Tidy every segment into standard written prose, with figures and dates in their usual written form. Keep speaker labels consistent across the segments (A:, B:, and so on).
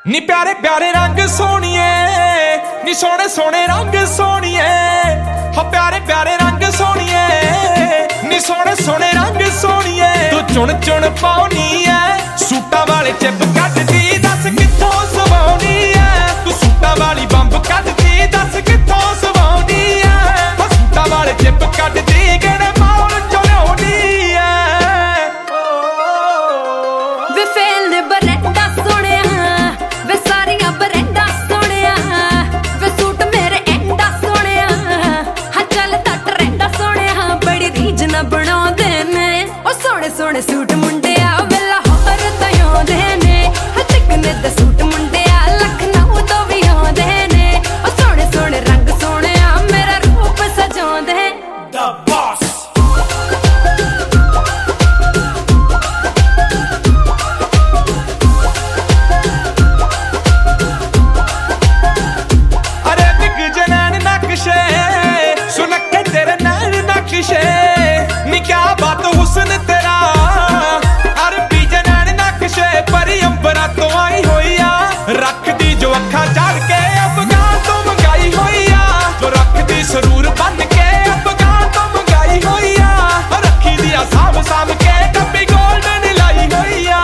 A: नी प्यारे प्यारे रंग सोनिए, नी सोने सोने रंग सोनिए, हो प्यारे प्यारे रंग सोनिए, नी सोने सोने रंग सोनिए। तू चुन चुन पाउनी है सूटा वाले चिप कटदी, दस कित्थों सवाउनी है। तू सूटा वाली बंब कटदी, दस कित्थों सवाउनी है। हो सूटा वाले चिप कटदी, किहड़े मॉल चों लिआउनी है।
B: वे फेल ने बरैंडा सोहणिया, वे सारियां बरैंडा सोहणिया, वे सूट मेरे एंडा सोहणिया, हाँ चलदा ट्रेंडा सोहणिया। बड़ी रीझ ना बनाउंदे ने ओ सोहणे सोहणे सूट मुंडिया, वे लाहौर तो आउंदे ने, हाँ चिकने दे सूट मुंडिया, लखनऊ तो भी आउंदे ने। ओ सोहणे सोहणे रंग सोहणिया, मेरा रूप सजाउंदे
A: The Boss। अरे बिग जनैन नक्शे सुनक्के तेरे नैन नक्शे, नी क्या बात हुस्न तेरा। अरबी जनैन नक्शे परी अंबरा तो आई होई आ, रखदी जो अखा चाड़ के अफगान तो मंगाई होई आ। जो रखदी सरूर बन के अफगान तो मंगाई होई आ, रखी दिया साम साम के डब्बी गोल्डन लाई होई आ।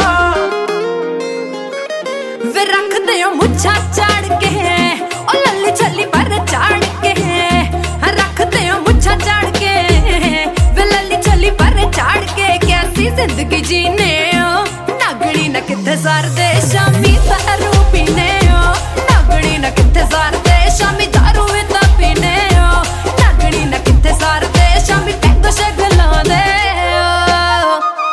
B: वे रखदे ओ मुच्छा चाड़ के, ओ लल्ली छल्ली पर चाड़ के, रखदे ओ मुच्छा चाड़ के, वे लल्ली छल्ली पर चाड़ के। कैसी जिंदगी जीने हो, नागड़ी न कित्थे सारदे, शामी दारू पीने हो, नागड़ी न कित्थे सारदे, शामी दारू भी तां पीने हो, नागड़ी न कित्थे सारदे, शामी पैग शैग लांदे हो।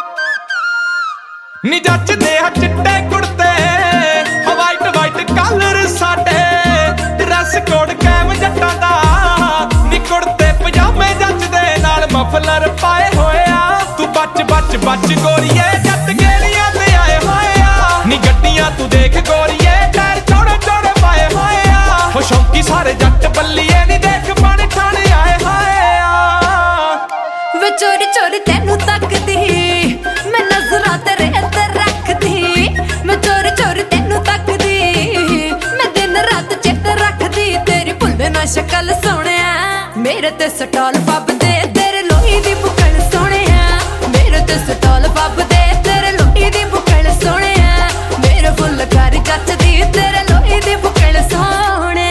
A: नी जचदे आ चिट्टे कुड़ते, वाइट वाइट कलर साडे, ड्रेस कोड कैम जट्टां दा, नी कुड़ते पजामे जचदे नाल मफलर पाए होए आ। तू बच बच बच गोरीए, जट गेलियां ते आए होए आ। नी गड्डियां तू देख गोरीए, टायर चौड़े चौड़े पाए होए आ। हो शौकी सारे जट बल्लीए, नी देख बन ठाणे आए होए आ।
B: वे चोरी चोरी तेनू तकदी, मैं नजरां तेरे ते रखदी, मैं चोरी चोरी तेनू तकदी, मैं दिन रात चित रखदी। तेरी भुल्ले ना शक्ल सोहणिया, मेरे ते स्टॉल फबदे, तेरे लोही दी बुकल सोहणिया, मेरे ते स्टॉल फबदे, तेरे लोही दी बुकल सोहणिया, मेरे फुलकारी जचदी, तेरे लोही दी बुकल सोहणिया।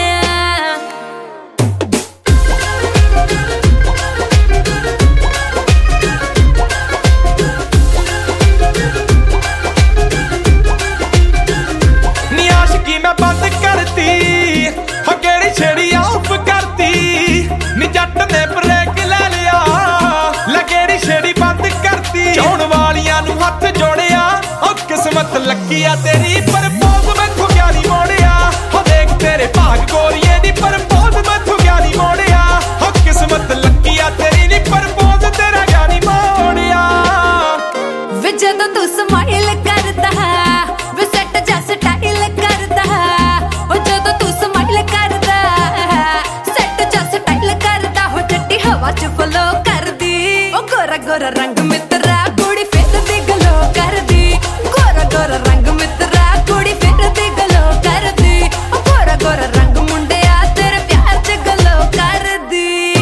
A: नी आशिकी मैं बंद करती, हो केड़ी छेड़ी ऑफ करती, नी जट ने ब्रेक ले लिया, लगेड़ी छेड़ी बंद करती। चौण वालियां नू हथ जोड़िया, ओ किस्मत लकी आ तेरी, पर पोज मैथों क्या नी मोड़िया। हो देख तेरे भाग गोरीए नी, पर पोज मैथों क्या नी मोड़िया। हो किस्मत लकी आ तेरी नी, पर पोज तेरा क्या नी मोड़िया।
B: वे जदों तू स्माइल करदा, वे सेट जा स्टाइल करदा, ओ जदों तू स्माइल करदा, सेट जा स्टाइल करदा। हो चट्टी हवा च फ्लो करदी, ओ गोरा गोरा रंग मित्रा, कुड़ी फिरदी गलो करदी, गोरा गोरा रंग मित्रा, कुड़ी फिरदी गलो करदी, ओ गोरा गोरा रंग मुंडिया, तेरे प्यार च गलो करदी।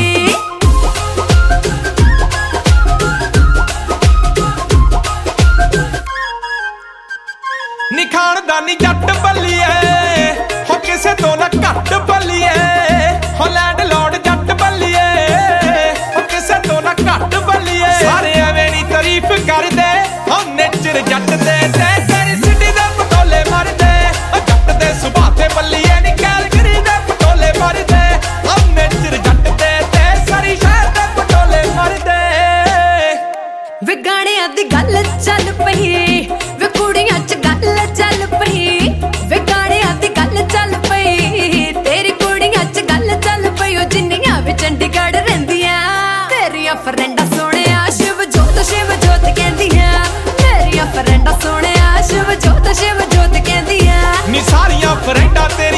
A: नी खानदानी जट बल्लीए, हो किसे तो ना घट बल्लीए, हो लैंड लॉर्ड जट बल्लीए, हो किसे तो ना घट बल्लीए। सारे एवें नी तारीफ करदे, हो नेचर जट दे, ते तेरी सिटी दे पटोले मारदे, ओ जट दे सुभाऽ ते बल्लीए, नी कैलगरी दे पटोले मारदे, हो नेचर जट दे, ते सारी शहर दे पटोले मारदे।
B: वे गाणियां दी गल चल पई, वे कुड़ियां च गल चल पई, वे गाणियां दी गल चल पई, तेरी कुड़ियां च गल चल पई। ओ जिन्नियां भी चंडीगढ़ रहिंदियां, तेरियां फ्रेंडां सोहणिया, शिव जोत कहंदियां, मेरियां फ्रेंडां सोहणिया, शिव जोत कहंदियां।
A: नी सारियां फ्रेंडां ते